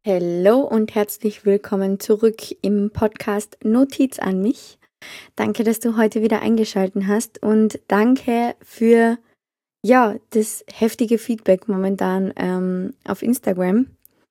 Hallo und herzlich willkommen zurück im Podcast Notiz an mich. Danke, dass du heute wieder eingeschaltet hast und danke für das heftige Feedback momentan auf Instagram.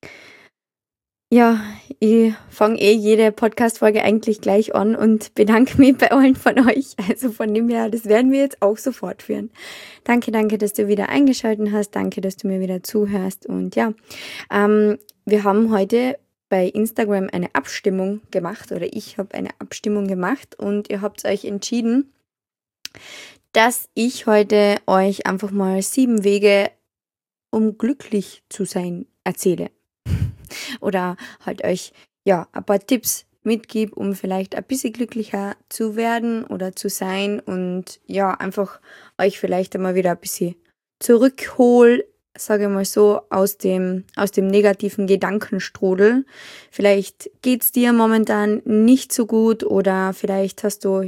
Ja, ich fange jede Podcast-Folge eigentlich gleich an und bedanke mich bei allen von euch. Also von dem her, das werden wir jetzt auch so fortführen. Danke, dass du wieder eingeschaltet hast. Danke, dass du mir wieder zuhörst. Und wir haben heute bei Instagram eine Abstimmung gemacht oder ich habe eine Abstimmung gemacht und ihr habt euch entschieden, dass ich heute euch einfach mal 7 Wege, um glücklich zu sein, erzähle. Oder halt euch ein paar Tipps mitgebe, um vielleicht ein bisschen glücklicher zu werden oder zu sein und einfach euch vielleicht einmal wieder ein bisschen zurückhol, sage ich mal so, aus dem negativen Gedankenstrudel. Vielleicht geht's dir momentan nicht so gut oder vielleicht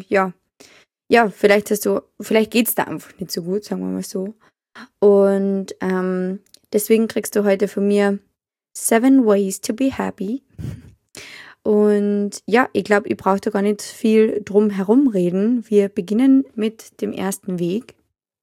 geht's da einfach nicht so gut, sagen wir mal so. Und deswegen kriegst du heute von mir 7 Ways to be happy. Und ich glaube, ich brauche da gar nicht viel drum herum reden. Wir beginnen mit dem ersten Weg.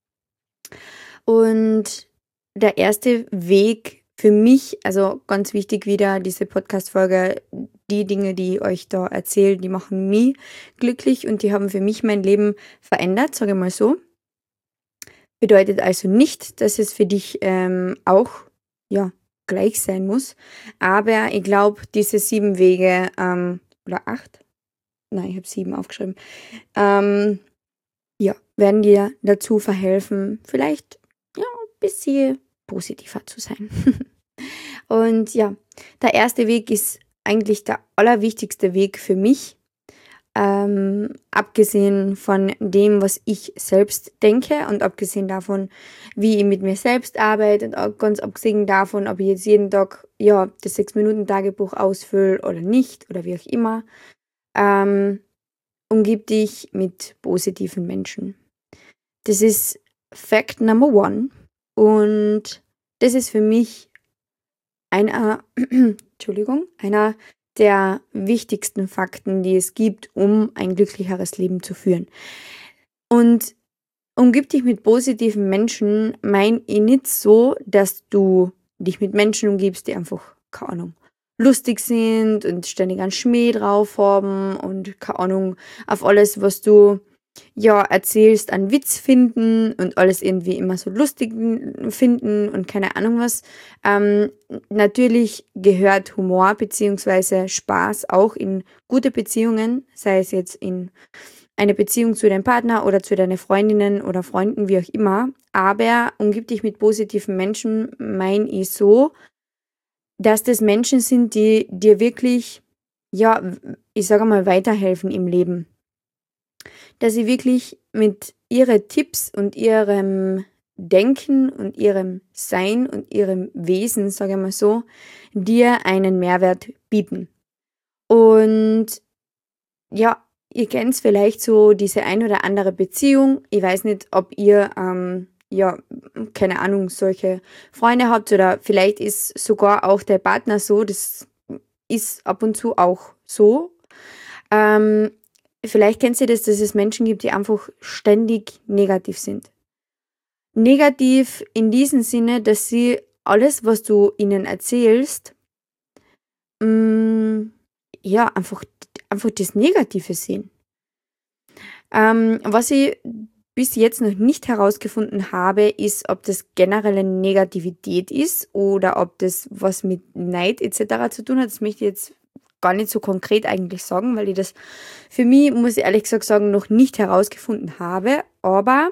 Und der erste Weg für mich, also ganz wichtig wieder, diese Podcast-Folge, die Dinge, die ich euch da erzähle, die machen mich glücklich und die haben für mich mein Leben verändert, sage ich mal so. Bedeutet also nicht, dass es für dich auch gleich sein muss. Aber ich glaube, diese 7 Wege, oder 8, nein, ich habe 7 aufgeschrieben, werden dir dazu verhelfen, vielleicht ein bisschen positiver zu sein. Und der erste Weg ist eigentlich der allerwichtigste Weg für mich. Abgesehen von dem, was ich selbst denke und abgesehen davon, wie ich mit mir selbst arbeite und auch ganz abgesehen davon, ob ich jetzt jeden Tag das 6-Minuten-Tagebuch ausfülle oder nicht oder wie auch immer, umgib dich mit positiven Menschen. Das ist Fact Number 1 und das ist für mich einer der wichtigsten Fakten, die es gibt, um ein glücklicheres Leben zu führen. Und umgib dich mit positiven Menschen, mein ich nicht so, dass du dich mit Menschen umgibst, die einfach, keine Ahnung, lustig sind und ständig einen Schmäh drauf haben und, keine Ahnung, auf alles, was du erzählst, einen Witz finden und alles irgendwie immer so lustig finden und keine Ahnung was. Natürlich gehört Humor bzw. Spaß auch in gute Beziehungen, sei es jetzt in eine Beziehung zu deinem Partner oder zu deinen Freundinnen oder Freunden, wie auch immer. Aber umgib dich mit positiven Menschen, mein ich so, dass das Menschen sind, die dir wirklich, ich sage mal, weiterhelfen im Leben. Dass sie wirklich mit ihren Tipps und ihrem Denken und ihrem Sein und ihrem Wesen, sage ich mal so, dir einen Mehrwert bieten. Und ihr kennt vielleicht so diese ein oder andere Beziehung. Ich weiß nicht, ob ihr, keine Ahnung, solche Freunde habt oder vielleicht ist sogar auch der Partner so. Das ist ab und zu auch so. Vielleicht kennst du das, dass es Menschen gibt, die einfach ständig negativ sind. Negativ in diesem Sinne, dass sie alles, was du ihnen erzählst, einfach das Negative sehen. Was ich bis jetzt noch nicht herausgefunden habe, ist, ob das generelle Negativität ist oder ob das was mit Neid etc. zu tun hat. Das möchte ich jetzt gar nicht so konkret eigentlich sagen, weil ich das für mich, muss ich ehrlich gesagt sagen, noch nicht herausgefunden habe. Aber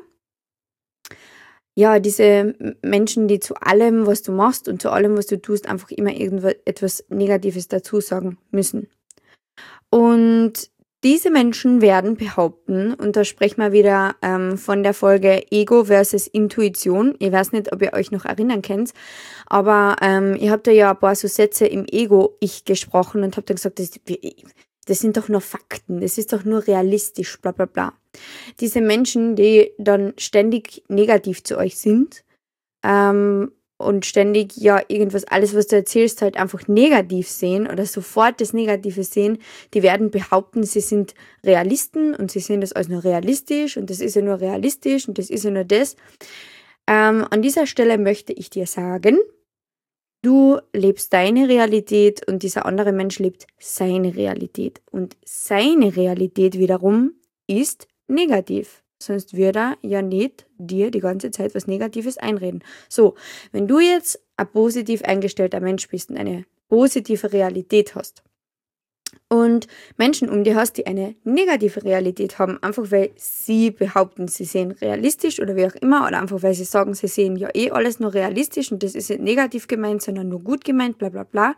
diese Menschen, die zu allem, was du machst und zu allem, was du tust, einfach immer etwas Negatives dazu sagen müssen. Und diese Menschen werden behaupten, und da sprechen wir wieder von der Folge Ego versus Intuition. Ich weiß nicht, ob ihr euch noch erinnern könnt, aber ich habe da ja ein paar so Sätze im Ego-Ich gesprochen und habe dann gesagt, das sind doch nur Fakten, das ist doch nur realistisch, bla bla bla. Diese Menschen, die dann ständig negativ zu euch sind, und ständig ja irgendwas, alles was du erzählst, halt einfach negativ sehen oder sofort das Negative sehen, die werden behaupten, sie sind Realisten und sie sehen das als nur realistisch und das ist ja nur realistisch und das ist ja nur das. An dieser Stelle möchte ich dir sagen, du lebst deine Realität und dieser andere Mensch lebt seine Realität. Und seine Realität wiederum ist negativ. Sonst würde er ja nicht dir die ganze Zeit was Negatives einreden. So, wenn du jetzt ein positiv eingestellter Mensch bist und eine positive Realität hast und Menschen um dir hast, die eine negative Realität haben, einfach weil sie behaupten, sie sehen realistisch oder wie auch immer, oder einfach weil sie sagen, sie sehen ja eh alles nur realistisch und das ist nicht negativ gemeint, sondern nur gut gemeint, bla bla bla.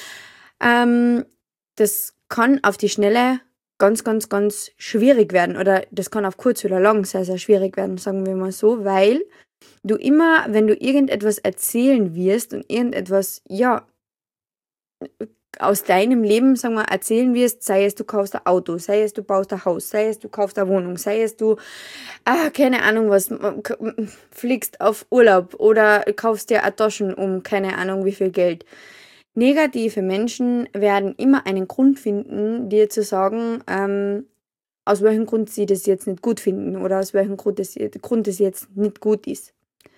Das kann auf die Schnelle ganz, ganz, ganz schwierig werden oder das kann auf kurz oder lang sehr, sehr schwierig werden, sagen wir mal so, weil du immer, wenn du irgendetwas erzählen wirst und irgendetwas, ja, aus deinem Leben, sagen wir, erzählen wirst, sei es du kaufst ein Auto, sei es du baust ein Haus, sei es du kaufst eine Wohnung, sei es du, keine Ahnung was, fliegst auf Urlaub oder kaufst dir eine Taschen um keine Ahnung wie viel Geld. Negative Menschen werden immer einen Grund finden, dir zu sagen, aus welchem Grund sie das jetzt nicht gut finden oder aus welchem Grund das jetzt nicht gut ist.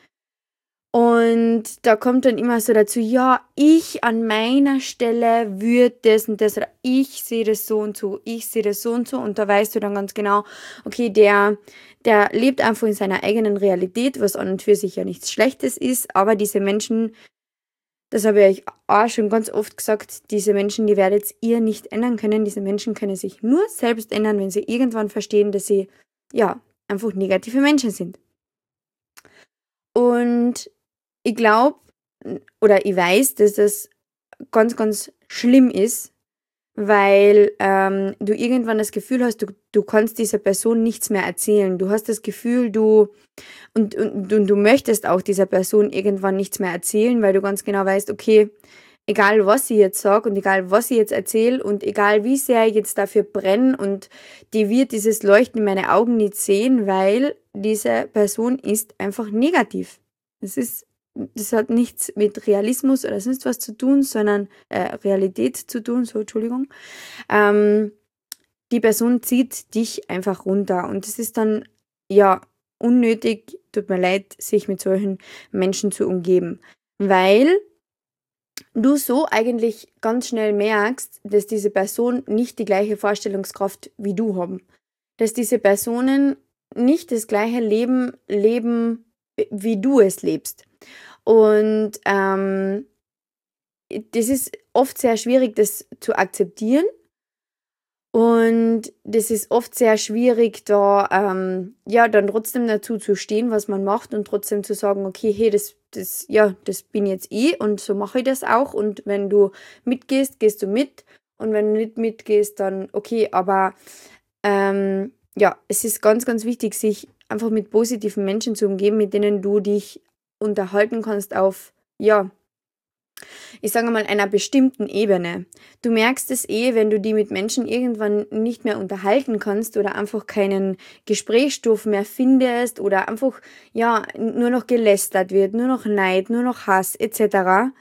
Und da kommt dann immer so dazu, ja, ich an meiner Stelle würde das und das oder ich sehe das so und so, ich sehe das so und so und da weißt du dann ganz genau, okay, der lebt einfach in seiner eigenen Realität, was an und für sich ja nichts Schlechtes ist, aber diese Menschen, das habe ich euch auch schon ganz oft gesagt, diese Menschen, die werdet ihr nicht ändern können, diese Menschen können sich nur selbst ändern, wenn sie irgendwann verstehen, dass sie, ja, einfach negative Menschen sind. Und ich glaube oder ich weiß, dass das ganz, ganz schlimm ist, weil du irgendwann das Gefühl hast, du kannst dieser Person nichts mehr erzählen. Du hast das Gefühl, und du möchtest auch dieser Person irgendwann nichts mehr erzählen, weil du ganz genau weißt, okay, egal was ich jetzt sage und egal was ich jetzt erzähle und egal wie sehr ich jetzt dafür brenne und die wird dieses Leuchten in meine Augen nicht sehen, weil diese Person ist einfach negativ. Das hat nichts mit Realismus oder sonst was zu tun, sondern Realität zu tun, so Entschuldigung. Die Person zieht dich einfach runter und es ist dann, ja, unnötig, tut mir leid, sich mit solchen Menschen zu umgeben, weil du so eigentlich ganz schnell merkst, dass diese Person nicht die gleiche Vorstellungskraft wie du haben, dass diese Personen nicht das gleiche Leben leben, wie du es lebst. Und das ist oft sehr schwierig, das zu akzeptieren. Und das ist oft sehr schwierig, da ja dann trotzdem dazu zu stehen, was man macht und trotzdem zu sagen, okay, hey, das bin jetzt ich und so mache ich das auch. Und wenn du mitgehst, gehst du mit. Und wenn du nicht mitgehst, dann okay. Aber ja, es ist ganz, ganz wichtig, sich einfach mit positiven Menschen zu umgeben, mit denen du dich unterhalten kannst auf, ja, ich sage mal, einer bestimmten Ebene. Du merkst es wenn du die mit Menschen irgendwann nicht mehr unterhalten kannst oder einfach keinen Gesprächsstoff mehr findest oder einfach, ja, nur noch gelästert wird, nur noch Neid, nur noch Hass etc.,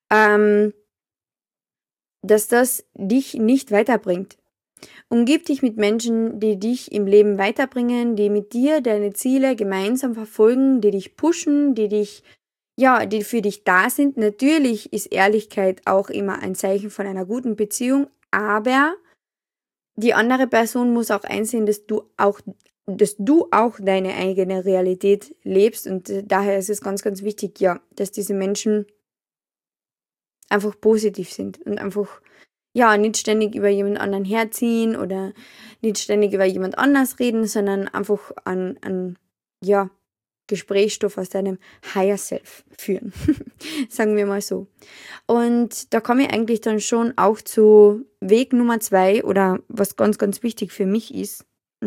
dass das dich nicht weiterbringt. Umgib dich mit Menschen, die dich im Leben weiterbringen, die mit dir deine Ziele gemeinsam verfolgen, die dich pushen, die für dich da sind. Natürlich ist Ehrlichkeit auch immer ein Zeichen von einer guten Beziehung, aber die andere Person muss auch einsehen, dass du auch deine eigene Realität lebst und daher ist es ganz, ganz wichtig, ja, dass diese Menschen einfach positiv sind und einfach, ja, nicht ständig über jemand anderen herziehen oder nicht ständig über jemand anders reden, sondern einfach an ja, Gesprächsstoff aus deinem Higher Self führen. Sagen wir mal so. Und da komme ich eigentlich dann schon auch zu Weg Nummer 2 oder was ganz, ganz wichtig für mich ist.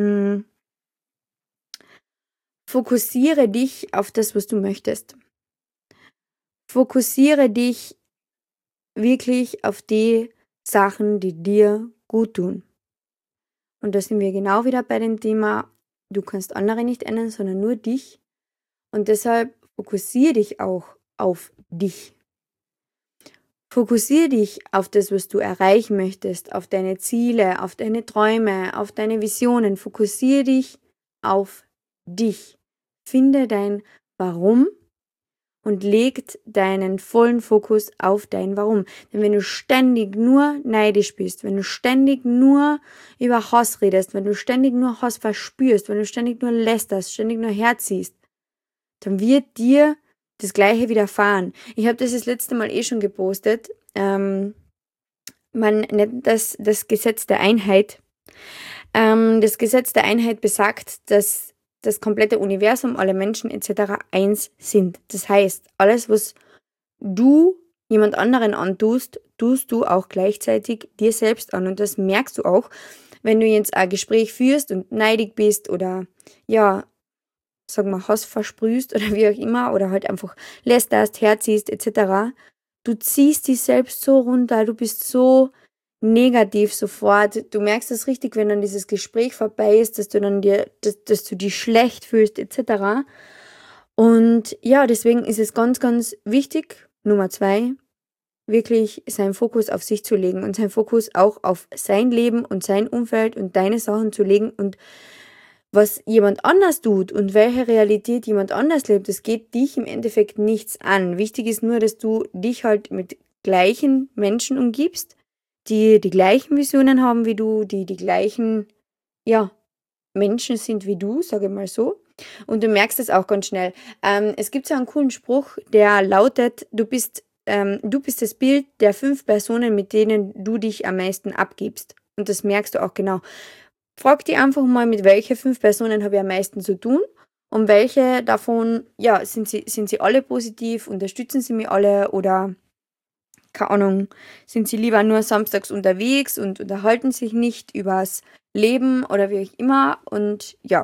Fokussiere dich auf das, was du möchtest. Fokussiere dich wirklich auf die Sachen, die dir gut tun. Und da sind wir genau wieder bei dem Thema, du kannst andere nicht ändern, sondern nur dich. Und deshalb fokussiere dich auch auf dich. Fokussiere dich auf das, was du erreichen möchtest, auf deine Ziele, auf deine Träume, auf deine Visionen. Fokussiere dich auf dich. Finde dein Warum und leg deinen vollen Fokus auf dein Warum. Denn wenn du ständig nur neidisch bist, wenn du ständig nur über Hass redest, wenn du ständig nur Hass verspürst, wenn du ständig nur lästerst, ständig nur herziehst, dann wird dir das Gleiche widerfahren. Ich habe das letzte Mal schon gepostet. Man nennt das Gesetz der Einheit. Das Gesetz der Einheit besagt, dass das komplette Universum, alle Menschen etc. eins sind. Das heißt, alles, was du jemand anderen antust, tust du auch gleichzeitig dir selbst an. Und das merkst du auch, wenn du jetzt ein Gespräch führst und neidig bist oder ja, sag mal, Hass versprühst oder wie auch immer oder halt einfach lästerst, herziehst etc. Du ziehst dich selbst so runter, du bist so negativ sofort. Du merkst es richtig, wenn dann dieses Gespräch vorbei ist, dass du dich schlecht fühlst etc. Und ja, deswegen ist es ganz, ganz wichtig, Nummer 2, wirklich seinen Fokus auf sich zu legen und seinen Fokus auch auf sein Leben und sein Umfeld und deine Sachen zu legen und was jemand anders tut und welche Realität jemand anders lebt, das geht dich im Endeffekt nichts an. Wichtig ist nur, dass du dich halt mit gleichen Menschen umgibst, die die gleichen Visionen haben wie du, die die gleichen, ja, Menschen sind wie du, sage ich mal so. Und du merkst es auch ganz schnell. Es gibt so einen coolen Spruch, der lautet, du bist das Bild der 5 Personen, mit denen du dich am meisten abgibst. Und das merkst du auch genau. Frag dich einfach mal, mit welchen 5 Personen habe ich am meisten zu tun und welche davon, ja, sind sie alle positiv, unterstützen sie mich alle oder, keine Ahnung, sind sie lieber nur samstags unterwegs und unterhalten sich nicht übers Leben oder wie auch immer. Und ja,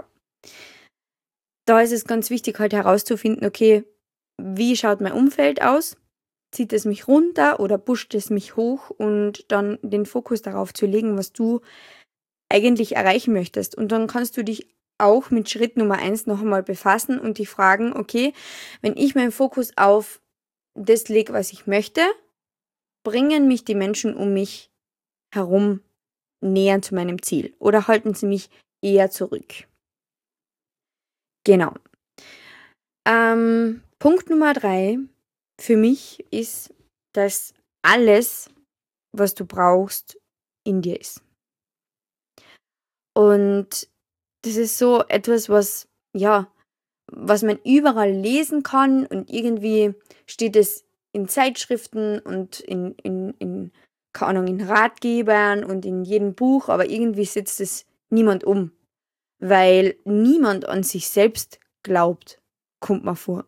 da ist es ganz wichtig halt herauszufinden, okay, wie schaut mein Umfeld aus? Zieht es mich runter oder pusht es mich hoch und dann den Fokus darauf zu legen, was du eigentlich erreichen möchtest. Und dann kannst du dich auch mit Schritt Nummer 1 noch einmal befassen und dich fragen, okay, wenn ich meinen Fokus auf das lege, was ich möchte, bringen mich die Menschen um mich herum näher zu meinem Ziel oder halten sie mich eher zurück? Genau. Punkt Nummer 3 für mich ist, dass alles, was du brauchst, in dir ist. Und das ist so etwas, was man überall lesen kann und irgendwie steht es in Zeitschriften und keine Ahnung, in Ratgebern und in jedem Buch, aber irgendwie setzt es niemand um, weil niemand an sich selbst glaubt, kommt mir vor.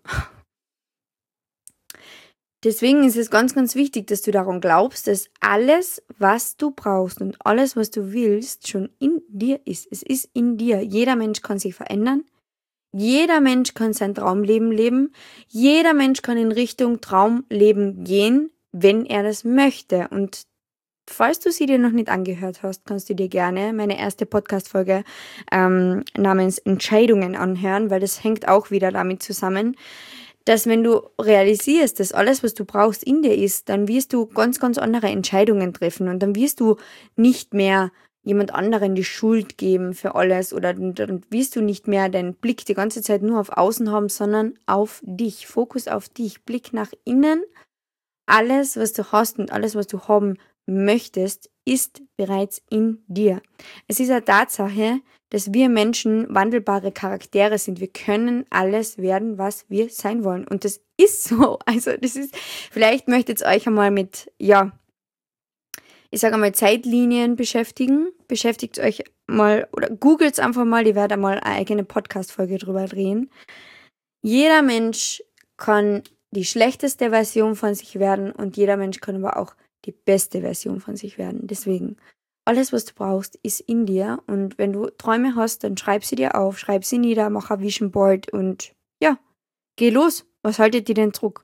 Deswegen ist es ganz, ganz wichtig, dass du daran glaubst, dass alles, was du brauchst und alles, was du willst, schon in dir ist. Es ist in dir. Jeder Mensch kann sich verändern. Jeder Mensch kann sein Traumleben leben. Jeder Mensch kann in Richtung Traumleben gehen, wenn er das möchte. Und falls du sie dir noch nicht angehört hast, kannst du dir gerne meine erste Podcast-Folge namens Entscheidungen anhören, weil das hängt auch wieder damit zusammen, dass wenn du realisierst, dass alles, was du brauchst, in dir ist, dann wirst du ganz, ganz andere Entscheidungen treffen und dann wirst du nicht mehr jemand anderen die Schuld geben für alles oder dann wirst du nicht mehr deinen Blick die ganze Zeit nur auf außen haben, sondern auf dich. Fokus auf dich, Blick nach innen. Alles, was du hast und alles, was du haben möchtest, ist bereits in dir. Es ist eine Tatsache, dass wir Menschen wandelbare Charaktere sind. Wir können alles werden, was wir sein wollen. Und das ist so. Also vielleicht möchtet ihr euch einmal mit, ich sage einmal Zeitlinien beschäftigen. Beschäftigt euch mal oder googelt einfach mal, ich werde einmal eine eigene Podcast-Folge drüber drehen. Jeder Mensch kann die schlechteste Version von sich werden und jeder Mensch kann aber auch die beste Version von sich werden. Deswegen, alles, was du brauchst, ist in dir. Und wenn du Träume hast, dann schreib sie dir auf, schreib sie nieder, mach ein Vision Board und geh los. Was haltet dir denn zurück?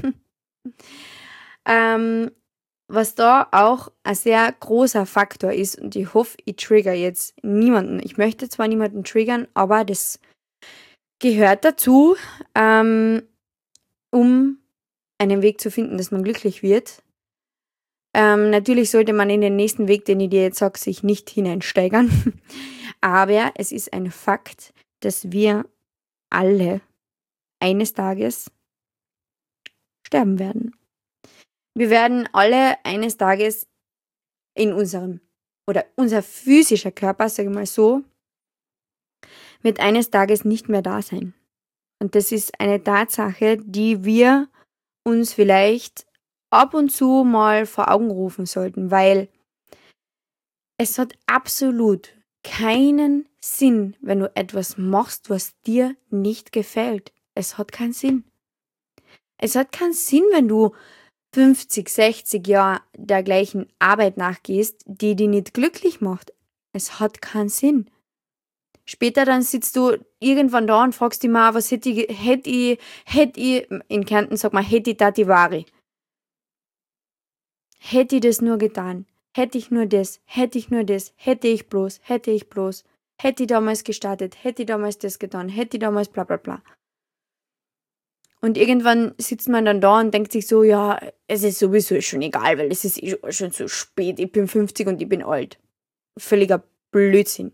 Was da auch ein sehr großer Faktor ist, und ich hoffe, ich trigger jetzt niemanden. Ich möchte zwar niemanden triggern, aber das gehört dazu, um einen Weg zu finden, dass man glücklich wird. Natürlich sollte man in den nächsten Weg, den ich dir jetzt sage, sich nicht hineinsteigern. Aber es ist ein Fakt, dass wir alle eines Tages sterben werden. Wir werden alle eines Tages in unser physischer Körper, sage ich mal so, wird eines Tages nicht mehr da sein. Und das ist eine Tatsache, die wir uns vielleicht ab und zu mal vor Augen rufen sollten, weil es hat absolut keinen Sinn, wenn du etwas machst, was dir nicht gefällt. Es hat keinen Sinn. Es hat keinen Sinn, wenn du 50, 60 Jahre der gleichen Arbeit nachgehst, die dich nicht glücklich macht. Es hat keinen Sinn. Später dann sitzt du irgendwann da und fragst dich mal, was hätte ich, in Kärnten sagt man, hätte ich Tati Wari. Hätte ich das nur getan, hätte ich nur das, hätte ich bloß, hätte ich damals gestartet, hätte ich damals das getan, hätte ich damals bla bla bla. Und irgendwann sitzt man dann da und denkt sich so, ja, es ist sowieso schon egal, weil es ist schon zu spät, ich bin 50 und ich bin alt. Völliger Blödsinn.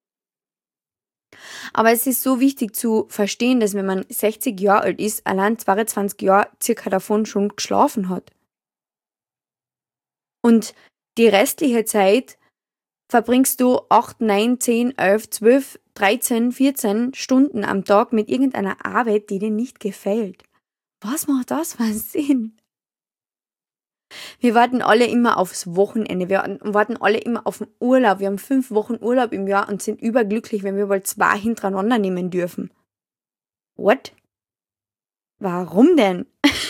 Aber es ist so wichtig zu verstehen, dass wenn man 60 Jahre alt ist, allein 22 Jahre circa davon schon geschlafen hat. Und die restliche Zeit verbringst du 8, 9, 10, 11, 12, 13, 14 Stunden am Tag mit irgendeiner Arbeit, die dir nicht gefällt. Was macht das für einen Sinn? Wir warten alle immer aufs Wochenende, wir warten alle immer auf den Urlaub. Wir haben 5 Wochen Urlaub im Jahr und sind überglücklich, wenn wir mal 2 hintereinander nehmen dürfen. What? Warum denn?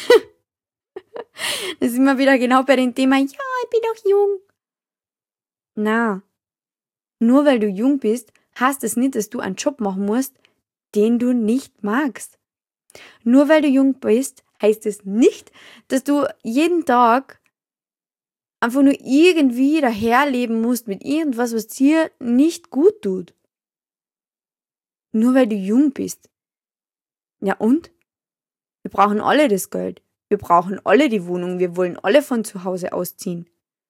Da sind wir wieder genau bei dem Thema, ja, ich bin doch jung. Na, nur weil du jung bist, heißt es nicht, dass du einen Job machen musst, den du nicht magst. Nur weil du jung bist, heißt es nicht, dass du jeden Tag einfach nur irgendwie daherleben musst mit irgendwas, was dir nicht gut tut. Nur weil du jung bist. Ja und? Wir brauchen alle das Geld. Wir brauchen alle die Wohnung. Wir wollen alle von zu Hause ausziehen.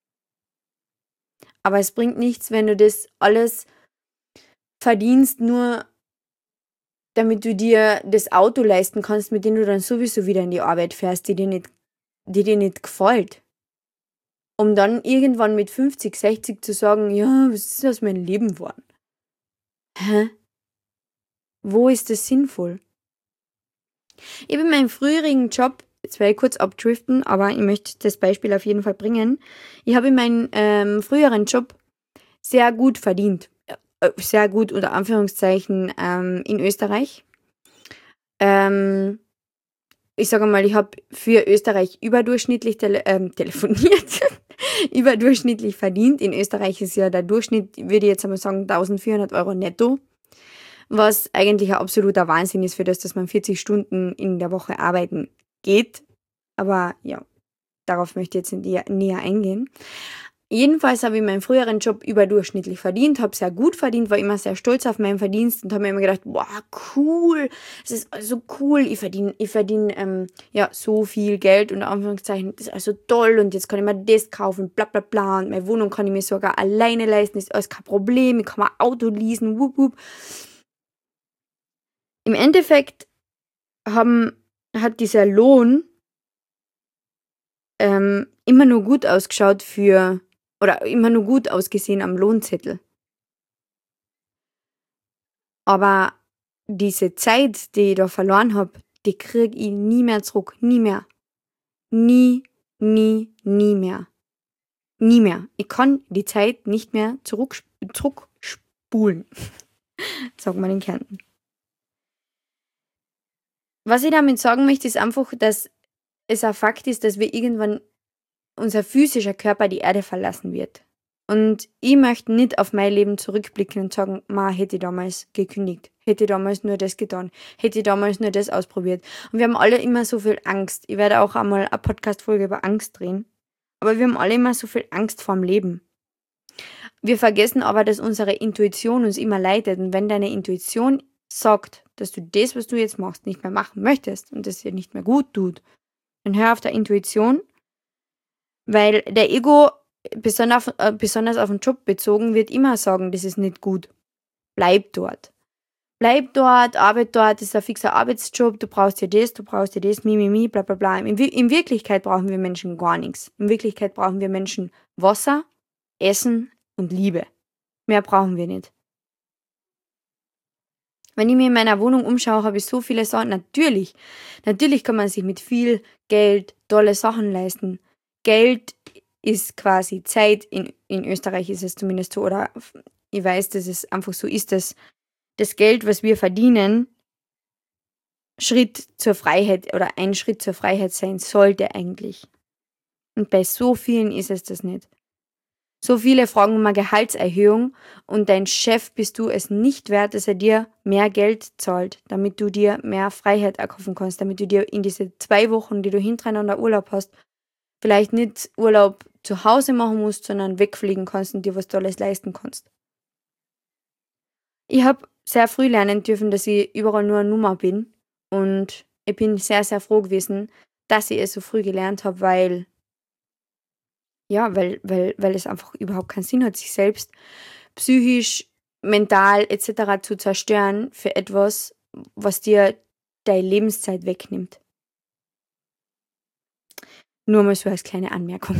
Aber es bringt nichts, wenn du das alles verdienst, nur damit du dir das Auto leisten kannst, mit dem du dann sowieso wieder in die Arbeit fährst, die dir nicht gefällt. Um dann irgendwann mit 50, 60 zu sagen, ja, was ist aus meinem Leben geworden? Hä? Wo ist das sinnvoll? Ich habe in meinem früherigen Job, jetzt werde ich kurz abdriften, aber ich möchte das Beispiel auf jeden Fall bringen. Ich habe in meinem früheren Job sehr gut verdient. Sehr gut unter Anführungszeichen in Österreich. Ich sage mal, ich habe für Österreich überdurchschnittlich telefoniert, überdurchschnittlich verdient. In Österreich ist ja der Durchschnitt, würde ich jetzt einmal sagen, 1.400 Euro netto, was eigentlich ein absoluter Wahnsinn ist für das, dass man 40 Stunden in der Woche arbeiten geht. Aber ja, darauf möchte ich jetzt näher eingehen. Jedenfalls habe ich meinen früheren Job überdurchschnittlich verdient, habe sehr gut verdient, war immer sehr stolz auf meinen Verdienst und habe mir immer gedacht, wow, cool, das ist also cool, ich verdiene ja so viel Geld, unter Anführungszeichen, das ist also toll und jetzt kann ich mir das kaufen, bla bla bla und meine Wohnung kann ich mir sogar alleine leisten, ist alles kein Problem, ich kann mir ein Auto leasen, wup wup. Im Endeffekt hat dieser Lohn immer nur gut ausgeschaut oder immer nur gut ausgesehen am Lohnzettel. Aber diese Zeit, die ich da verloren habe, die kriege ich nie mehr zurück. Nie mehr. Nie mehr. Nie mehr. Ich kann die Zeit nicht mehr zurückspulen. Sagt man in Kärnten. Was ich damit sagen möchte, ist einfach, dass es ein Fakt ist, dass wir irgendwann unser physischer Körper die Erde verlassen wird. Und ich möchte nicht auf mein Leben zurückblicken und sagen, hätte ich damals gekündigt, hätte ich damals nur das getan, hätte ich damals nur das ausprobiert. Und wir haben alle immer so viel Angst. Ich werde auch einmal eine Podcast-Folge über Angst drehen. Aber wir haben alle immer so viel Angst vorm Leben. Wir vergessen aber, dass unsere Intuition uns immer leitet. Und wenn deine Intuition sagt, dass du das, was du jetzt machst, nicht mehr machen möchtest und das dir nicht mehr gut tut, Dann hör auf der Intuition, weil der Ego, besonders auf den Job bezogen, wird immer sagen, das ist nicht gut. Bleib dort. Bleib dort, arbeit dort, das ist ein fixer Arbeitsjob, du brauchst ja das, bla bla bla. In Wirklichkeit brauchen wir Menschen gar nichts. In Wirklichkeit brauchen wir Menschen Wasser, Essen und Liebe. Mehr brauchen wir nicht. Wenn ich mir in meiner Wohnung umschaue, habe ich so viele Sachen. Natürlich kann man sich mit viel Geld tolle Sachen leisten. Geld ist quasi Zeit. In Österreich ist es zumindest so, oder ich weiß, dass es einfach so ist, dass das Geld, was wir verdienen, Schritt zur Freiheit oder ein Schritt zur Freiheit sein sollte eigentlich. Und bei so vielen ist es das nicht. So viele fragen um eine Gehaltserhöhung und dein Chef bist du es nicht wert, dass er dir mehr Geld zahlt, damit du dir mehr Freiheit erkaufen kannst, damit du dir in diese 2 Wochen, die du hintereinander Urlaub hast, vielleicht nicht Urlaub zu Hause machen musst, sondern wegfliegen kannst und dir was Tolles leisten kannst. Ich habe sehr früh lernen dürfen, dass ich überall nur eine Nummer bin und ich bin sehr, sehr froh gewesen, dass ich es so früh gelernt habe, weil es einfach überhaupt keinen Sinn hat, sich selbst psychisch, mental etc. zu zerstören für etwas, was dir deine Lebenszeit wegnimmt. Nur mal so als kleine Anmerkung.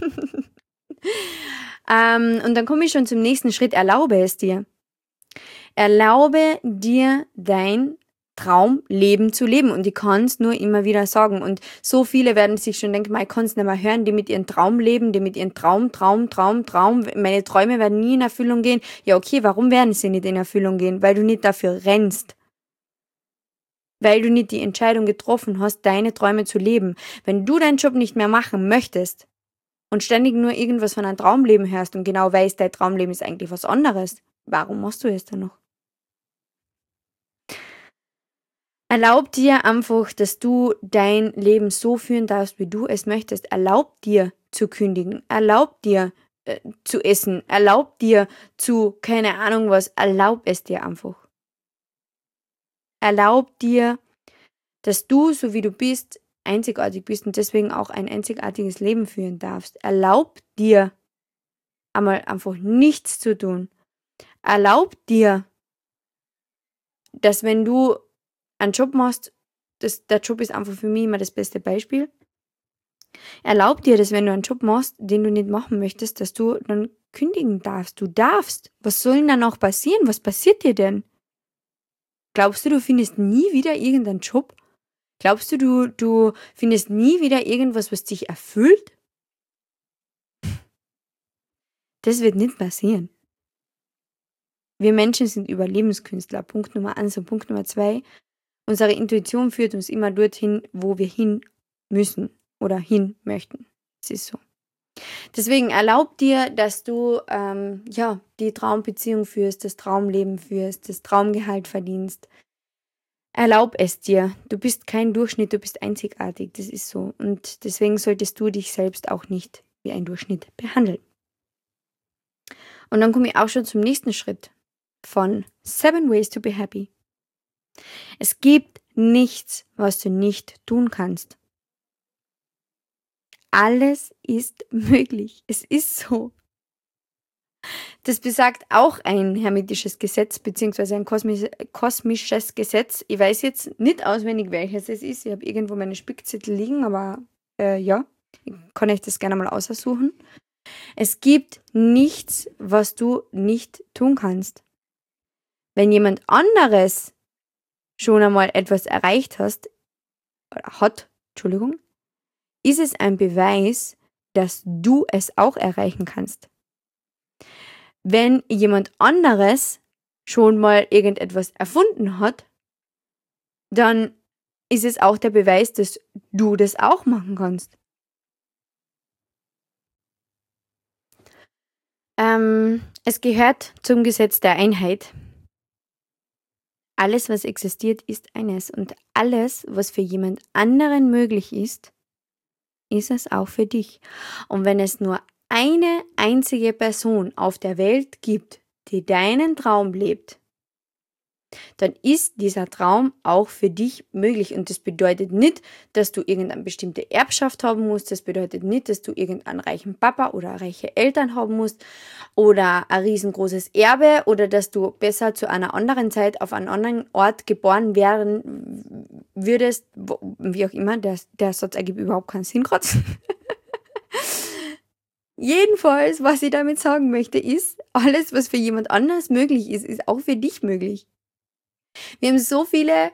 Und dann komme ich schon zum nächsten Schritt. Erlaube es dir. Erlaube dir dein Traumleben zu leben. Und ich kann es nur immer wieder sagen. Und so viele werden sich schon denken, ich kann es nicht mehr hören, die mit ihrem Traum leben, die mit ihrem Traum. Meine Träume werden nie in Erfüllung gehen. Ja, okay, warum werden sie nicht in Erfüllung gehen? Weil du nicht dafür rennst. Weil du nicht die Entscheidung getroffen hast, deine Träume zu leben. Wenn du deinen Job nicht mehr machen möchtest und ständig nur irgendwas von einem Traumleben hörst und genau weißt, dein Traumleben ist eigentlich was anderes, warum machst du es dann noch? Erlaub dir einfach, dass du dein Leben so führen darfst, wie du es möchtest. Erlaub dir zu kündigen. Erlaub dir zu essen. Erlaub dir zu, keine Ahnung was. Erlaub es dir einfach. Erlaub dir, dass du, so wie du bist, einzigartig bist und deswegen auch ein einzigartiges Leben führen darfst. Erlaub dir, einmal einfach nichts zu tun. Erlaub dir, dass wenn du einen Job machst, der Job ist einfach für mich immer das beste Beispiel. Erlaub dir, dass wenn du einen Job machst, den du nicht machen möchtest, dass du dann kündigen darfst. Du darfst. Was soll denn dann auch passieren? Was passiert dir denn? Glaubst du findest nie wieder irgendeinen Job? Glaubst du findest nie wieder irgendwas, was dich erfüllt? Das wird nicht passieren. Wir Menschen sind Überlebenskünstler. Punkt Nummer 1 und Punkt Nummer 2. Unsere Intuition führt uns immer dorthin, wo wir hin müssen oder hin möchten. Es ist so. Deswegen erlaub dir, dass du die Traumbeziehung führst, das Traumleben führst, das Traumgehalt verdienst. Erlaub es dir. Du bist kein Durchschnitt, du bist einzigartig. Das ist so. Und deswegen solltest du dich selbst auch nicht wie ein Durchschnitt behandeln. Und dann komme ich auch schon zum nächsten Schritt von 7 Ways to be Happy. Es gibt nichts, was du nicht tun kannst. Alles ist möglich. Es ist so. Das besagt auch ein hermetisches Gesetz, beziehungsweise ein kosmisches Gesetz. Ich weiß jetzt nicht auswendig, welches es ist. Ich habe irgendwo meine Spickzettel liegen, aber ich kann euch das gerne mal aussuchen. Es gibt nichts, was du nicht tun kannst. Wenn jemand anderes schon einmal etwas erreicht hat, ist es ein Beweis, dass du es auch erreichen kannst. Wenn jemand anderes schon mal irgendetwas erfunden hat, dann ist es auch der Beweis, dass du das auch machen kannst. Es gehört zum Gesetz der Einheit. Alles, was existiert, ist eines. Und alles, was für jemand anderen möglich ist es auch für dich. Und wenn es nur eine einzige Person auf der Welt gibt, die deinen Traum lebt, dann ist dieser Traum auch für dich möglich. Und das bedeutet nicht, dass du irgendeine bestimmte Erbschaft haben musst. Das bedeutet nicht, dass du irgendeinen reichen Papa oder reiche Eltern haben musst oder ein riesengroßes Erbe oder dass du besser zu einer anderen Zeit auf einem anderen Ort geboren werden würdest. Wie auch immer, der Satz ergibt überhaupt keinen Sinn gerade. Jedenfalls, was ich damit sagen möchte, ist, alles, was für jemand anderes möglich ist, ist auch für dich möglich. Wir haben so viele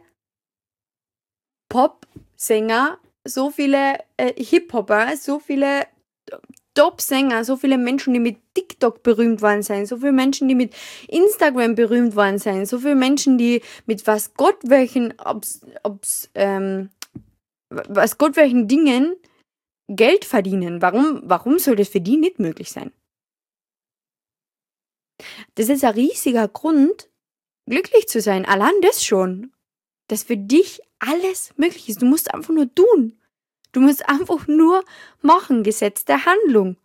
Pop-Sänger, so viele Hip-Hopper, so viele Top-Sänger, so viele Menschen, die mit TikTok berühmt worden sind, so viele Menschen, die mit Instagram berühmt worden sind, so viele Menschen, die mit was Gott welchen Dingen Geld verdienen. Warum soll das für die nicht möglich sein? Das ist ein riesiger Grund, glücklich zu sein. Allein das schon. Dass für dich alles möglich ist. Du musst einfach nur tun. Du musst einfach nur machen. Gesetz der Handlung.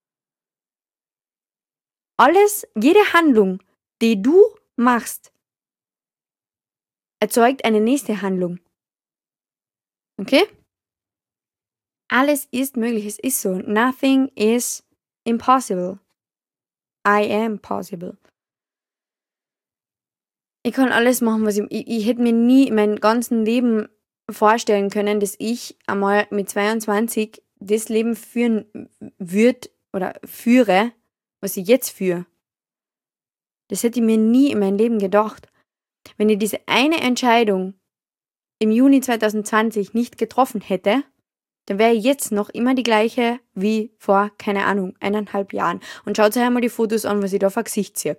Jede Handlung, die du machst, erzeugt eine nächste Handlung. Okay? Alles ist möglich. Es ist so. Nothing is impossible. I am possible. Ich kann alles machen, was ich hätte mir nie in meinem ganzen Leben vorstellen können, dass ich einmal mit 22 das Leben führen würde oder führe, was ich jetzt führe. Das hätte ich mir nie in meinem Leben gedacht. Wenn ich diese eine Entscheidung im Juni 2020 nicht getroffen hätte, dann wäre ich jetzt noch immer die gleiche wie vor, keine Ahnung, 1,5 Jahren. Und schaut euch einmal die Fotos an, was ich da vor Gesicht ziehe.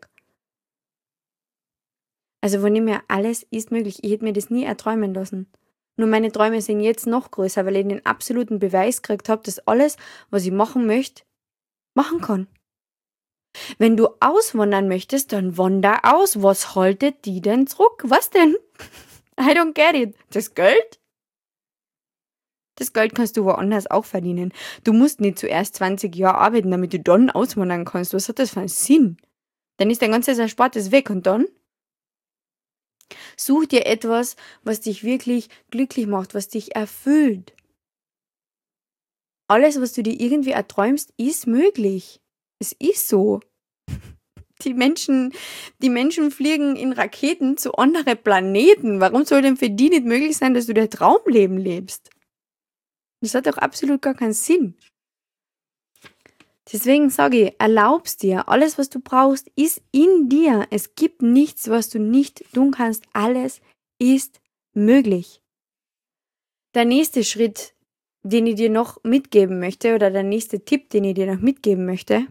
Also von dem her, alles ist möglich. Ich hätte mir das nie erträumen lassen. Nur meine Träume sind jetzt noch größer, weil ich den absoluten Beweis gekriegt habe, dass alles, was ich machen möchte, machen kann. Wenn du auswandern möchtest, dann wander aus. Was haltet die denn zurück? Was denn? I don't get it. Das Geld? Das Geld kannst du woanders auch verdienen. Du musst nicht zuerst 20 Jahre arbeiten, damit du dann auswandern kannst. Was hat das für einen Sinn? Dann ist dein ganzes Erspartes weg und dann? Such dir etwas, was dich wirklich glücklich macht, was dich erfüllt. Alles, was du dir irgendwie erträumst, ist möglich. Es ist so. Die Menschen fliegen in Raketen zu anderen Planeten. Warum soll denn für die nicht möglich sein, dass du dein Traumleben lebst? Das hat doch absolut gar keinen Sinn. Deswegen sage ich, erlaub's dir. Alles, was du brauchst, ist in dir. Es gibt nichts, was du nicht tun kannst. Alles ist möglich. Der nächste Schritt, den ich dir noch mitgeben möchte, oder der nächste Tipp, den ich dir noch mitgeben möchte,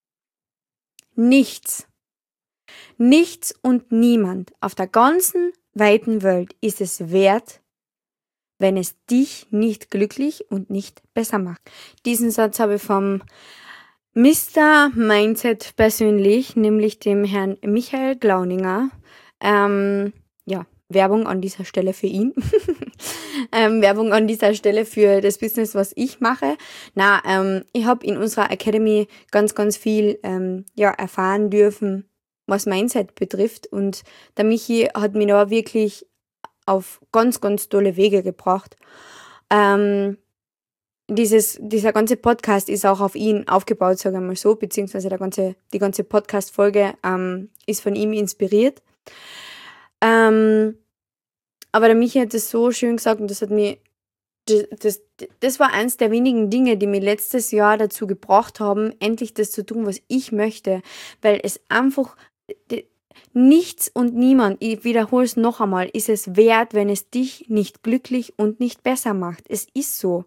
nichts und niemand auf der ganzen weiten Welt ist es wert, wenn es dich nicht glücklich und nicht besser macht. Diesen Satz habe ich vom Mr. Mindset persönlich, nämlich dem Herrn Michael Glauninger. Werbung an dieser Stelle für ihn. Werbung an dieser Stelle für das Business, was ich mache. Ich habe in unserer Academy ganz, ganz viel erfahren dürfen, was Mindset betrifft. Und der Michi hat mich da wirklich auf ganz, ganz tolle Wege gebracht. Dieser ganze Podcast ist auch auf ihn aufgebaut, sagen wir mal so, beziehungsweise die ganze Podcast-Folge ist von ihm inspiriert. Aber der Michi hat das so schön gesagt und das war eins der wenigen Dinge, die mich letztes Jahr dazu gebracht haben, endlich das zu tun, was ich möchte, weil es einfach nichts und niemand, ich wiederhole es noch einmal, ist es wert, wenn es dich nicht glücklich und nicht besser macht. Es ist so.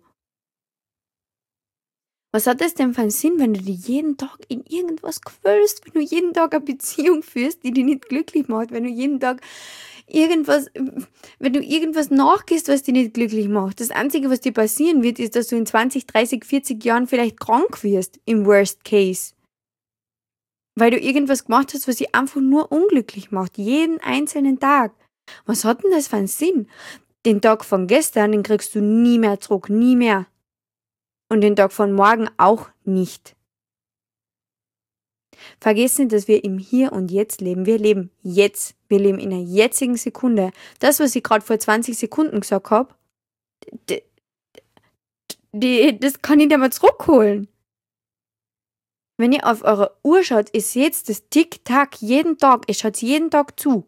Was hat es denn für einen Sinn, wenn du dich jeden Tag in irgendwas quälst, wenn du jeden Tag eine Beziehung führst, die dich nicht glücklich macht, wenn du jeden Tag irgendwas nachgehst, was dich nicht glücklich macht. Das Einzige, was dir passieren wird, ist, dass du in 20, 30, 40 Jahren vielleicht krank wirst, im Worst Case. Weil du irgendwas gemacht hast, was dich einfach nur unglücklich macht, jeden einzelnen Tag. Was hat denn das für einen Sinn? Den Tag von gestern, den kriegst du nie mehr zurück, nie mehr. Und den Tag von morgen auch nicht. Vergiss nicht, dass wir im Hier und Jetzt leben. Wir leben jetzt. Wir leben in der jetzigen Sekunde. Das, was ich gerade vor 20 Sekunden gesagt habe, das kann ich nicht mehr zurückholen. Wenn ihr auf eure Uhr schaut, ihr seht das Tick-Tack jeden Tag. Ihr schaut jeden Tag zu.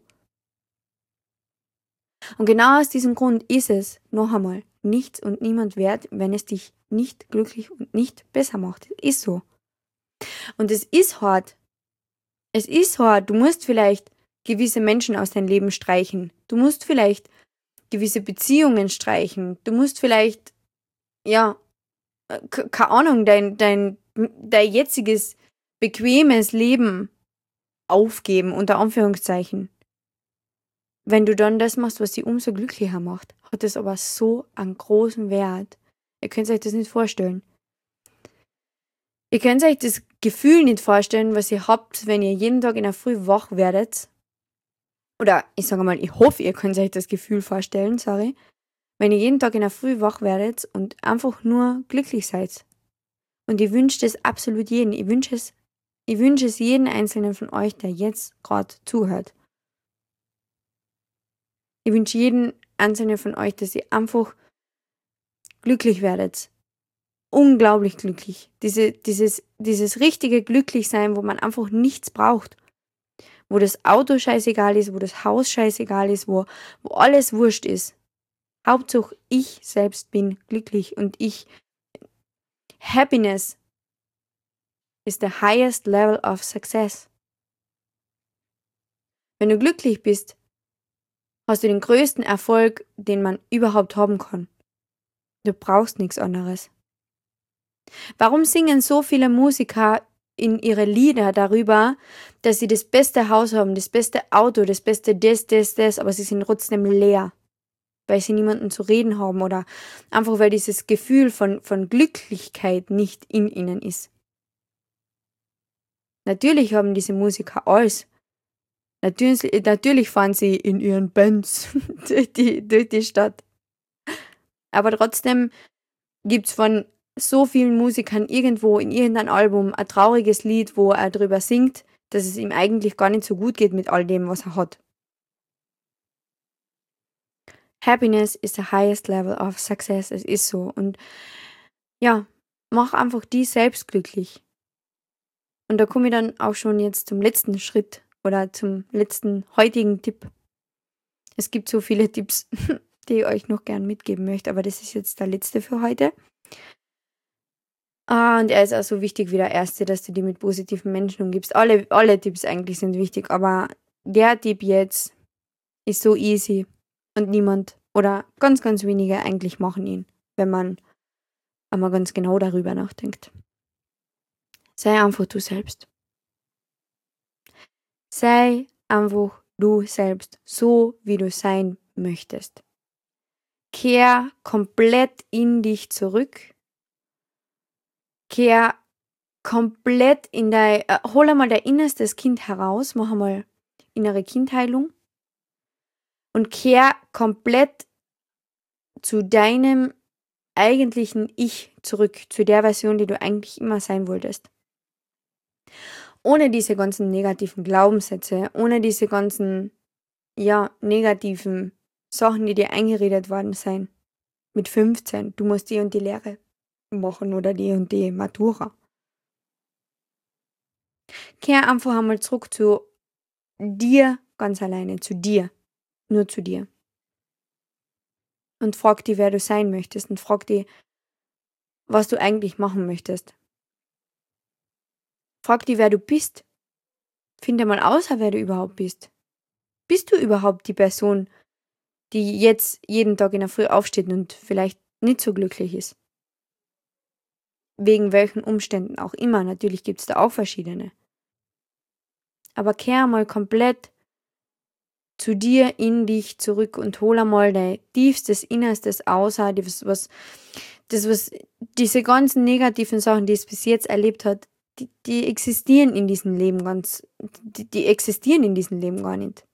Und genau aus diesem Grund ist es, noch einmal, nichts und niemand wert, wenn es dich nicht glücklich und nicht besser macht. Ist so. Und es ist hart. Es ist hart. Du musst vielleicht gewisse Menschen aus deinem Leben streichen. Du musst vielleicht gewisse Beziehungen streichen. Du musst vielleicht, ja, keine Ahnung, dein jetziges bequemes Leben aufgeben, unter Anführungszeichen. Wenn du dann das machst, was dich umso glücklicher macht, hat das aber so einen großen Wert. Ihr könnt euch das nicht vorstellen. Ihr könnt euch das Gefühl nicht vorstellen, was ihr habt, wenn ihr jeden Tag in der Früh wach werdet. Oder ich sage mal, ich hoffe, ihr könnt euch das Gefühl vorstellen, sorry. Wenn ihr jeden Tag in der Früh wach werdet und einfach nur glücklich seid. Und ich wünsche das absolut jedem. Ich wünsche es jeden einzelnen von euch, der jetzt gerade zuhört. Ich wünsche jeden einzelnen von euch, dass ihr einfach glücklich werdet. Unglaublich glücklich. Dieses richtige Glücklichsein, wo man einfach nichts braucht. Wo das Auto scheißegal ist, wo das Haus scheißegal ist, wo alles wurscht ist. Hauptsache ich selbst bin glücklich und Happiness is the highest level of success. Wenn du glücklich bist, hast du den größten Erfolg, den man überhaupt haben kann. Du brauchst nichts anderes. Warum singen so viele Musiker in ihre Lieder darüber, dass sie das beste Haus haben, das beste Auto, das beste das, aber sie sind trotzdem leer, weil sie niemanden zu reden haben oder einfach weil dieses Gefühl von Glücklichkeit nicht in ihnen ist. Natürlich haben diese Musiker alles. Natürlich fahren sie in ihren Benz durch die Stadt. Aber trotzdem gibt's von so vielen Musikern irgendwo in irgendeinem Album ein trauriges Lied, wo er drüber singt, dass es ihm eigentlich gar nicht so gut geht mit all dem, was er hat. Happiness is the highest level of success. Es ist so. Und ja, mach einfach die selbst glücklich. Und da komme ich dann auch schon jetzt zum letzten Schritt oder zum letzten heutigen Tipp. Es gibt so viele Tipps, die ich euch noch gern mitgeben möchte, aber das ist jetzt der letzte für heute. Und er ist auch so wichtig wie der erste, dass du die mit positiven Menschen umgibst. Alle Tipps eigentlich sind wichtig, aber der Tipp jetzt ist so easy und niemand oder ganz, ganz wenige eigentlich machen ihn, wenn man einmal ganz genau darüber nachdenkt. Sei einfach du selbst. Sei einfach du selbst, so wie du sein möchtest. Kehr komplett in dich zurück. Kehr komplett in dein, hol einmal dein innerstes Kind heraus, mach einmal innere Kindheilung und kehr komplett zu deinem eigentlichen Ich zurück, zu der Version, die du eigentlich immer sein wolltest. Ohne diese ganzen negativen Glaubenssätze, ohne diese ganzen, negativen Sachen, die dir eingeredet worden sind. Mit 15, du musst die und die Lehre machen oder die und die Matura. Kehr einfach einmal zurück zu dir ganz alleine, zu dir, nur zu dir. Und frag dich, wer du sein möchtest und frag dich, was du eigentlich machen möchtest. Frag dich, wer du bist. Finde mal aus, wer du überhaupt bist. Bist du überhaupt die Person, die jetzt jeden Tag in der Früh aufsteht und vielleicht nicht so glücklich ist? Wegen welchen Umständen auch immer. Natürlich gibt es da auch verschiedene. Aber kehr mal komplett zu dir, in dich zurück und hol einmal dein tiefstes Innerstes aus, was diese ganzen negativen Sachen, die es bis jetzt erlebt hat, die existieren in diesem Leben die existieren in diesem Leben gar nicht.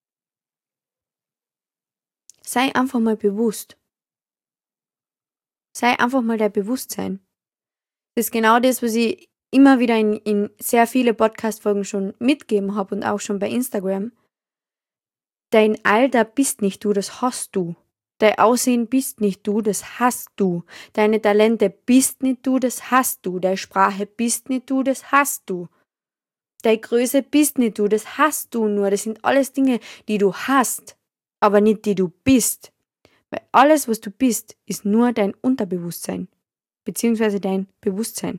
Sei einfach mal bewusst. Sei einfach mal dein Bewusstsein. Das ist genau das, was ich immer wieder in sehr viele Podcast-Folgen schon mitgegeben habe und auch schon bei Instagram. Dein Alter bist nicht du, das hast du. Dein Aussehen bist nicht du, das hast du. Deine Talente bist nicht du, das hast du. Deine Sprache bist nicht du, das hast du. Deine Größe bist nicht du, das hast du nur. Das sind alles Dinge, die du hast, aber nicht die du bist. Weil alles, was du bist, ist nur dein Unterbewusstsein, beziehungsweise dein Bewusstsein.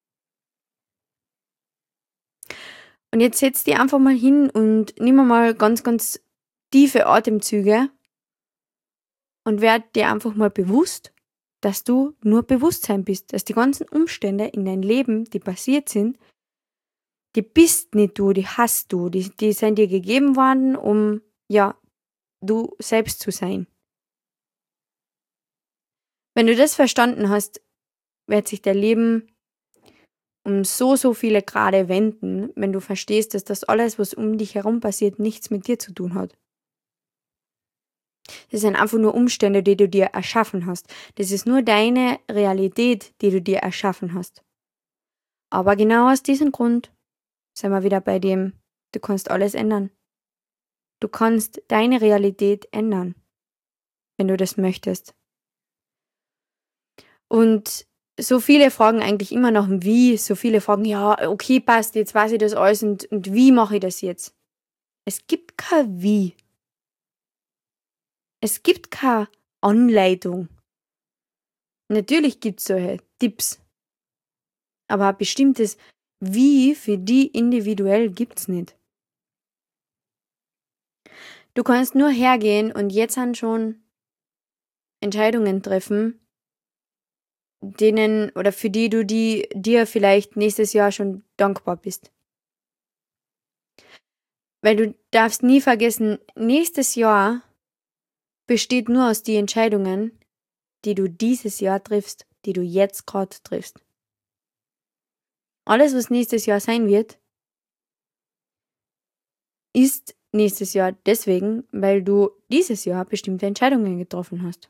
Und jetzt setz dich einfach mal hin und nimm mal ganz, ganz tiefe Atemzüge und werd dir einfach mal bewusst, dass du nur Bewusstsein bist, dass die ganzen Umstände in dein Leben, die passiert sind, die bist nicht du, die hast du, die sind dir gegeben worden, um, ja, du selbst zu sein. Wenn du das verstanden hast, wird sich dein Leben um so, so viele Grade wenden, wenn du verstehst, dass das alles, was um dich herum passiert, nichts mit dir zu tun hat. Das sind einfach nur Umstände, die du dir erschaffen hast. Das ist nur deine Realität, die du dir erschaffen hast. Aber genau aus diesem Grund sind wir wieder bei dem, du kannst alles ändern. Du kannst deine Realität ändern, wenn du das möchtest. Und so viele fragen eigentlich immer nach dem Wie, so viele fragen, ja, okay, passt, jetzt weiß ich das alles und wie mache ich das jetzt? Es gibt kein Wie. Es gibt keine Anleitung. Natürlich gibt es solche Tipps, aber ein bestimmtes Wie für die individuell gibt es nicht. Du kannst nur hergehen und jetzt schon Entscheidungen treffen, denen oder für die du dir vielleicht nächstes Jahr schon dankbar bist. Weil du darfst nie vergessen, nächstes Jahr besteht nur aus den Entscheidungen, die du dieses Jahr triffst, die du jetzt gerade triffst. Alles, was nächstes Jahr sein wird, ist nächstes Jahr deswegen, weil du dieses Jahr bestimmte Entscheidungen getroffen hast.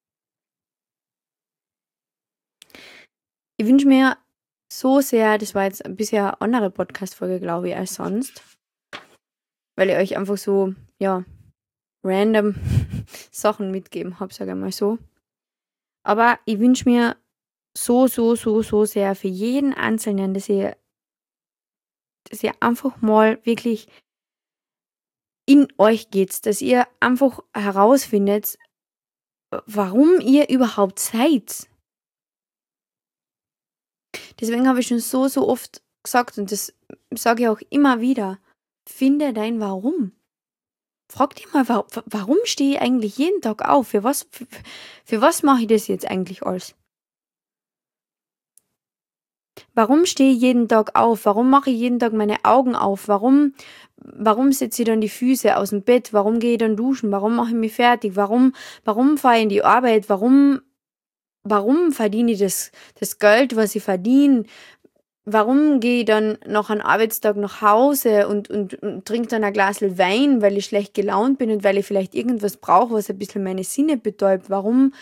Ich wünsche mir so sehr, das war jetzt bisher eine andere Podcast-Folge, glaube ich, als sonst, weil ich euch einfach so, ja, random Sachen mitgeben habe, sage ich mal so. Aber ich wünsche mir so, so, so, so sehr für jeden Einzelnen, dass ihr einfach mal wirklich in euch geht, dass ihr einfach herausfindet, warum ihr überhaupt seid. Deswegen habe ich schon so, so oft gesagt und das sage ich auch immer wieder, finde dein Warum. Frag dich mal, warum stehe ich eigentlich jeden Tag auf? Für was mache ich das jetzt eigentlich alles? Warum stehe ich jeden Tag auf? Warum mache ich jeden Tag meine Augen auf? Warum setze ich dann die Füße aus dem Bett? Warum gehe ich dann duschen? Warum mache ich mich fertig? Warum fahre ich in die Arbeit? Warum verdiene ich das Geld, was ich verdiene? Warum gehe ich dann nach einem Arbeitstag nach Hause und trinke dann ein Glas Wein, weil ich schlecht gelaunt bin und weil ich vielleicht irgendwas brauche, was ein bisschen meine Sinne betäubt? Warum?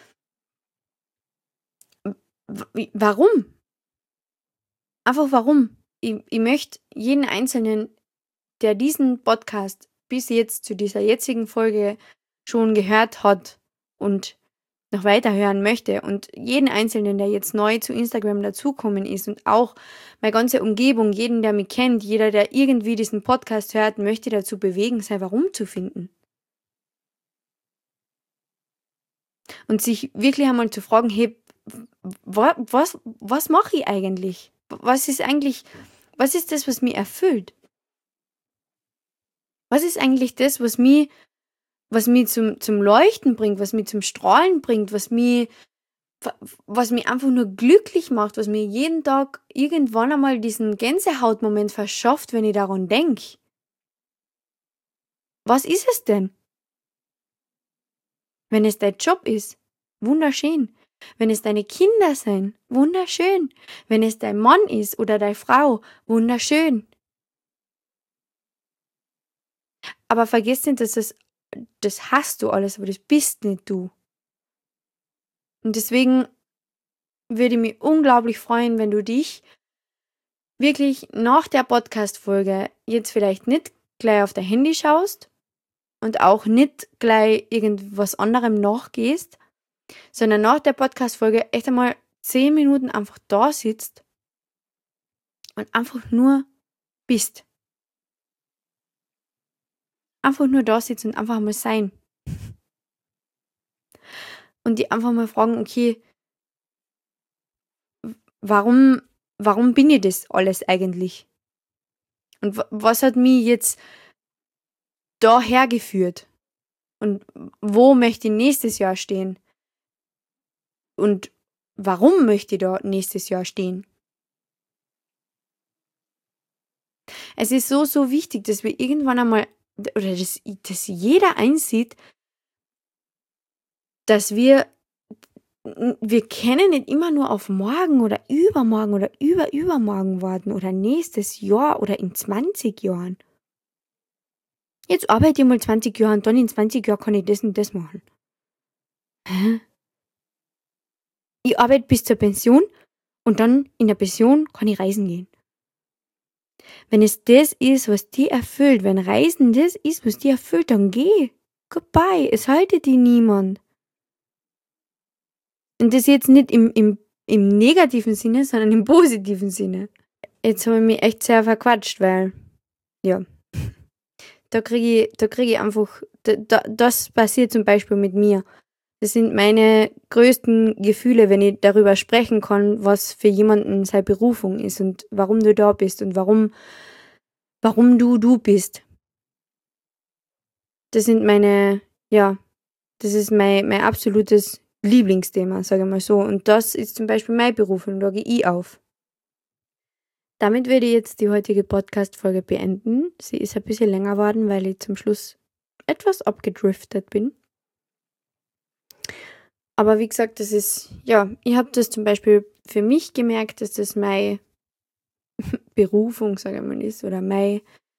Einfach warum? Ich möchte jeden Einzelnen, der diesen Podcast bis jetzt zu dieser jetzigen Folge schon gehört hat und noch weiterhören möchte und jeden Einzelnen, der jetzt neu zu Instagram dazukommen ist und auch meine ganze Umgebung, jeden, der mich kennt, jeder, der irgendwie diesen Podcast hört, möchte dazu bewegen, sein Warum zu finden. Und sich wirklich einmal zu fragen, hey, was mache ich eigentlich? Was ist das, was mich erfüllt? Was ist eigentlich das, was mich zum Leuchten bringt, was mich zum Strahlen bringt, was mich einfach nur glücklich macht, was mir jeden Tag irgendwann einmal diesen Gänsehautmoment verschafft, wenn ich daran denke? Was ist es denn? Wenn es dein Job ist, wunderschön. Wenn es deine Kinder sind, wunderschön. Wenn es dein Mann ist oder deine Frau, wunderschön. Aber vergiss nicht, dass das hast du alles, aber das bist nicht du. Und deswegen würde ich mich unglaublich freuen, wenn du dich wirklich nach der Podcast-Folge jetzt vielleicht nicht gleich auf dein Handy schaust und auch nicht gleich irgendwas anderem nachgehst, sondern nach der Podcast-Folge echt einmal 10 Minuten einfach da sitzt und einfach nur bist. Einfach nur da sitzen und einfach mal sein. Und die einfach mal fragen, okay, warum bin ich das alles eigentlich? Und was hat mich jetzt daher geführt? Und wo möchte ich nächstes Jahr stehen? Und warum möchte ich da nächstes Jahr stehen? Es ist so, so wichtig, dass wir irgendwann einmal, oder dass jeder einsieht, dass wir können nicht immer nur auf morgen oder übermorgen warten oder nächstes Jahr oder in 20 Jahren. Jetzt arbeite ich mal 20 Jahre und dann in 20 Jahren kann ich das und das machen. Hä? Ich arbeite bis zur Pension und dann in der Pension kann ich reisen gehen. Wenn es das ist, was die erfüllt, wenn Reisen das ist, was die erfüllt, dann geh. Goodbye, es haltet die niemand. Und das jetzt nicht im negativen Sinne, sondern im positiven Sinne. Jetzt habe ich mich echt sehr verquatscht, weil, ja, da kriege ich einfach, das passiert zum Beispiel mit mir. Das sind meine größten Gefühle, wenn ich darüber sprechen kann, was für jemanden seine Berufung ist und warum du da bist und warum du bist. Das sind das ist mein absolutes Lieblingsthema, sage ich mal so. Und das ist zum Beispiel meine Berufung, da gehe ich auf. Damit werde ich jetzt die heutige Podcast-Folge beenden. Sie ist ein bisschen länger geworden, weil ich zum Schluss etwas abgedriftet bin. Aber wie gesagt, ich habe das zum Beispiel für mich gemerkt, dass das meine Berufung, sage ich mal, ist oder meine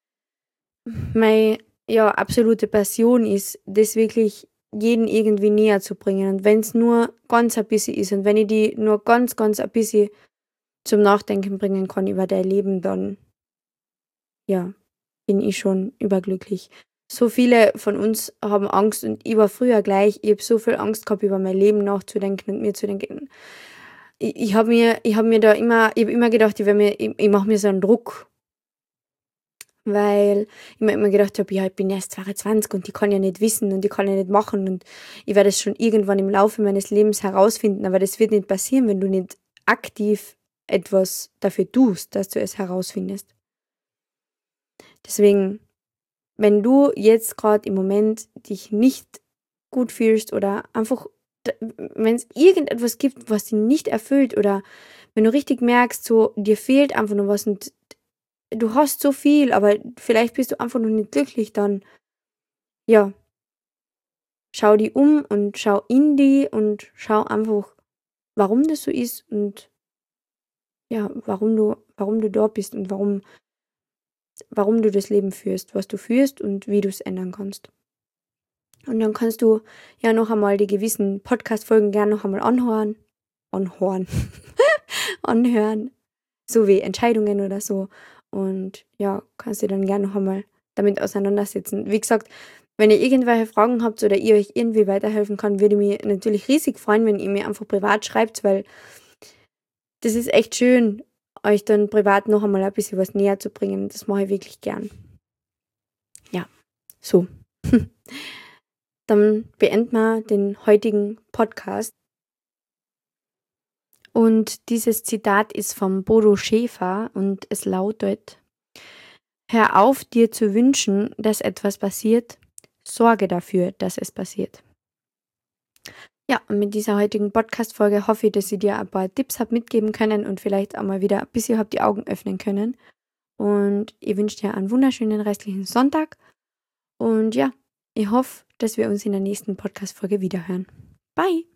absolute Passion ist, das wirklich jeden irgendwie näher zu bringen. Und wenn es nur ganz ein bisschen ist und wenn ich die nur ganz, ganz ein bisschen zum Nachdenken bringen kann über dein Leben, dann bin ich schon überglücklich. So viele von uns haben Angst und ich war früher gleich, ich habe so viel Angst gehabt, über mein Leben nachzudenken und mir zu denken. Ich habe immer gedacht, ich mache mir so einen Druck, weil ich mir immer gedacht habe, ja, ich bin erst 22 und ich kann ja nicht wissen und ich kann ja nicht machen und ich werde es schon irgendwann im Laufe meines Lebens herausfinden, aber das wird nicht passieren, wenn du nicht aktiv etwas dafür tust, dass du es herausfindest. Deswegen, wenn du jetzt gerade im Moment dich nicht gut fühlst oder einfach, wenn es irgendetwas gibt, was dich nicht erfüllt oder wenn du richtig merkst, so dir fehlt einfach nur was und du hast so viel, aber vielleicht bist du einfach noch nicht glücklich, dann schau dich um und schau in die und schau einfach, warum das so ist und warum du da bist und warum du das Leben führst, was du führst und wie du es ändern kannst. Und dann kannst du ja noch einmal die gewissen Podcast-Folgen gerne noch einmal anhören, anhören, so wie Entscheidungen oder so. Und kannst du dann gerne noch einmal damit auseinandersetzen. Wie gesagt, wenn ihr irgendwelche Fragen habt oder ihr euch irgendwie weiterhelfen kann, würde ich mich natürlich riesig freuen, wenn ihr mir einfach privat schreibt, weil das ist echt schön, euch dann privat noch einmal ein bisschen was näher zu bringen. Das mache ich wirklich gern. Ja, so. Dann beenden wir den heutigen Podcast. Und dieses Zitat ist vom Bodo Schäfer und es lautet: Hör auf, dir zu wünschen, dass etwas passiert, sorge dafür, dass es passiert. Ja, und mit dieser heutigen Podcast-Folge hoffe ich, dass ich dir ein paar Tipps habe mitgeben können und vielleicht auch mal wieder ein bisschen die Augen öffnen können. Und ich wünsche dir einen wunderschönen restlichen Sonntag. Und ja, ich hoffe, dass wir uns in der nächsten Podcast-Folge wiederhören. Bye!